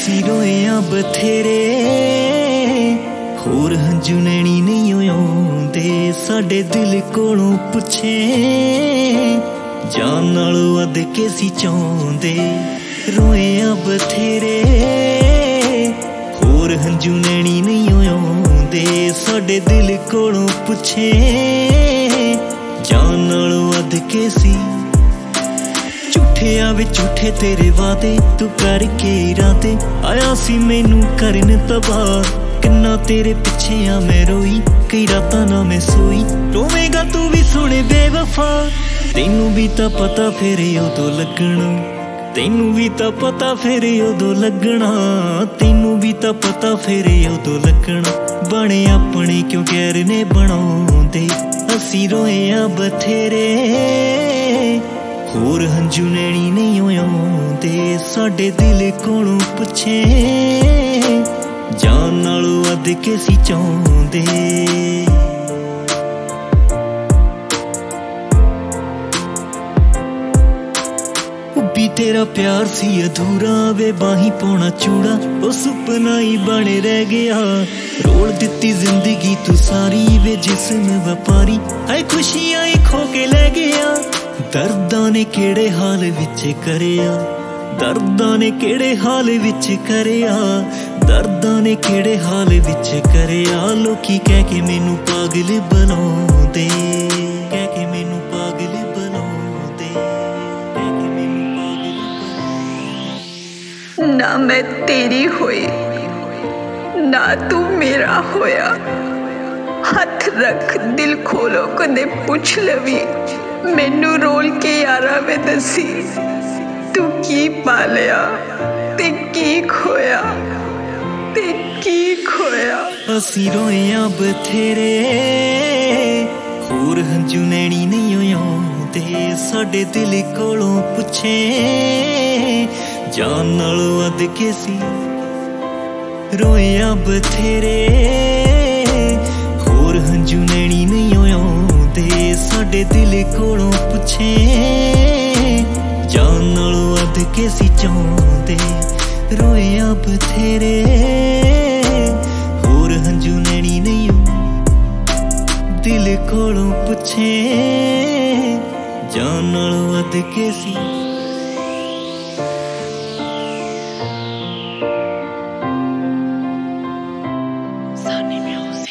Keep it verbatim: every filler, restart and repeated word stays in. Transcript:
ਅਸੀਂ ਰੋਇਆ ਬਥੇਰੇ ਹੋਰ ਹੰਝੂ ਨੈਣੀ ਨਹੀਂ ਆਉਂਦੇ ਸਾਡੇ ਦਿਲ ਕੋਲੋਂ ਪੁੱਛੇ ਜਾਨ ਨਾਲੋਂ ਵੱਧ ਕੇ ਸੀ ਚਾਹੁੰਦੇ ਰੋਇਆ ਬਥੇਰੇ ਹੋਰ ਹੰਝੂ ਨੈਣੀ ਨਹੀਂ ਆਉਂਦੇ ਸਾਡੇ ਦਿਲ ਕੋਲੋਂ ਪੁੱਛੇ ਜਾਨ ਨਾਲੋਂ ਵੱਧ ਕੇ ਸੀ ਝੂਠਿਆਂ ਵਿੱਚ ਝੂਠੇ ਤੇਰੇ ਵਾਦੇ ਤੂੰ ਕਰਕੇ ਇਰਾਦੇ ਆਇਆ ਸੀ ਮੈਨੂੰ ਕਰਨ ਤਬਾਹ ਕਿੰਨਾ ਤੇਰੇ ਪਿੱਛੇ ਆ ਮੈਂ ਰੋਈ ਕਈ ਰਾਤਾਂ ਨਾ ਮੈਂ ਸੋਈ ਰੋਵੇਂਗਾ ਤੂੰ ਵੀ ਸੁਣੇ ਬੇਵਫਾ ਤੈਨੂੰ ਵੀ ਤਾਂ ਪਤਾ ਫੇਰ ਉਦੋਂ ਲੱਗਣਾ ਤੈਨੂੰ ਵੀ ਤਾਂ ਪਤਾ ਫੇਰ ਉਦੋਂ ਲੱਗਣਾ ਤੈਨੂੰ ਵੀ ਤਾਂ ਪਤਾ ਫੇਰ ਉਦੋਂ ਲੱਗਣਾ ਬਣੇ ਆਪਣੇ ਕਿਉਂ ਗੈਰ ਨੇ ਬਣਾਉਂਦੇ ਅਸੀਂ ਰੋਇਆ ਬਥੇਰੇ ਹੋਰ ਹੰਝੂ ਨੈਣੀ ਨਹੀਂ ਆਉਂਦੇ ਸਾਡੇ ਦਿਲ ਕੋਲੋਂ ਪੁੱਛੇ ਜਾਨ ਨਾਲੋਂ ਵੱਧ ਕੇ ਸੀ ਚਾਹੁੰਦੇ ਵੀ ਤੇਰਾ ਪਿਆਰ ਸੀ ਅਧੂਰਾ ਵੇ ਬਾਹੀਂ ਪਾਉਣਾ ਚੂੜਾ ਉਹ ਸੁਪਨਾ ਹੀ ਬਣ ਰਹਿ ਗਿਆ ਰੋਲ ਦਿੱਤੀ ਜ਼ਿੰਦਗੀ ਤੂੰ ਸਾਰੀ ਵੇ ਜਿਸਮ ਵਪਾਰੀ ਹਾਏ ਖੁਸ਼ੀਆਂ ਹੀ ਖੋ ਕੇ ਲੈ ਗਿਆ ਦਰਦਾਂ ਨੇ ਕਿਹੜੇ ਹਾਲ ਵਿੱਚ ਕਰਿਆ ਦਰਦਾਂ ਨੇ ਕਿਹੜੇ ਹਾਲ ਵਿੱਚ ਕਰਿਆ ਦਰਦਾਂ ਨੇ ਕਿਹੜੇ ਹਾਲ ਵਿੱਚ ਕਰਿਆ ਲੋਕੀ ਕਹਿ ਕੇ ਮੈਨੂੰ ਪਾਗਲ ਬਣਾਉਂਦੇ ਕਹਿ ਕੇ ਮੈਨੂੰ ਪਾਗਲ ਬਣਾਉਂਦੇ ਕਹਿ ਕੇ ਮੈਨੂੰ ਪਾਗਲ ਨਾ ਮੈਂ ਤੇਰੀ ਹੋਈ ਨਾ ਤੂੰ ਮੇਰਾ ਹੋਇਆ ਹੱਥ ਰੱਖ ਦਿਲ ਖੋਲੋ ਕਦੇ ਪੁੱਛ ਲਵੀ ਮੈਨੂੰ ਰੋਲ ਕੇ ਯਾਰਾ ਵੇ ਦੱਸੀ ਤੂੰ ਕੀ ਪਾਲਿਆ ਤੇ ਕੀ ਖੋਇਆ ਤੇ ਕੀ ਖੋਇਆ ਅਸੀਂ ਰੋਇਆ ਬਥੇਰੇ ਹੋਰ ਹੰਝੂ ਨੈਣੀ ਨਹੀਂ ਆਉਂਦੇ ਸਾਡੇ ਦਿਲ ਕੋਲੋਂ ਪੁੱਛੇ ਜਾਨ ਨਾਲੋਂ ਵੱਧ ਕੇ ਸੀ ਰੋਇਆ ਬਥੇਰੇ ਹੋਰ ਹੰਝੂ ਨੈਣੀ ਨਹੀਂ ਆਉਂਦੇ ਸਾਡੇ ਦਿਲ ਕੋਲੋਂ ਪੁੱਛੇ ਜਾਨ ਨਾਲੋਂ ਵੱਧ ਕੇ ਸੀ ਚਾਹੁੰਦੇ ਰੋਇਆ ਬਥੇਰੇ ਹੋਰ ਹੰਝੂ ਨੈਣੀ ਨਹੀਂ ਦਿਲ ਕੋਲੋਂ ਪੁੱਛੇ ਜਾਨ ਨਾਲੋਂ ਵੱਧ ਕੇ ਸੀ Sunny Music